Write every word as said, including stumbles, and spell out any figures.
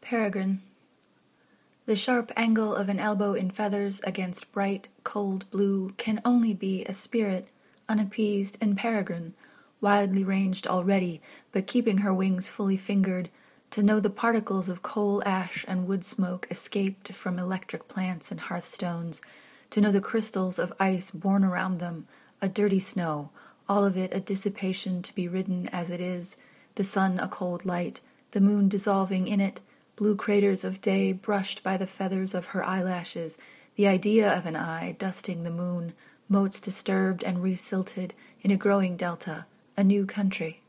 Peregrine. The sharp angle of an elbow in feathers against bright, cold blue can only be a spirit, unappeased and peregrine, widely ranged already, but keeping her wings fully fingered, to know the particles of coal ash and wood smoke escaped from electric plants and hearthstones, to know the crystals of ice born around them, a dirty snow, all of it a dissipation to be ridden as it is, the sun a cold light, the moon dissolving in it, blue craters of day brushed by the feathers of her eyelashes, the idea of an eye dusting the moon, motes disturbed and resilted in a growing delta, a new country.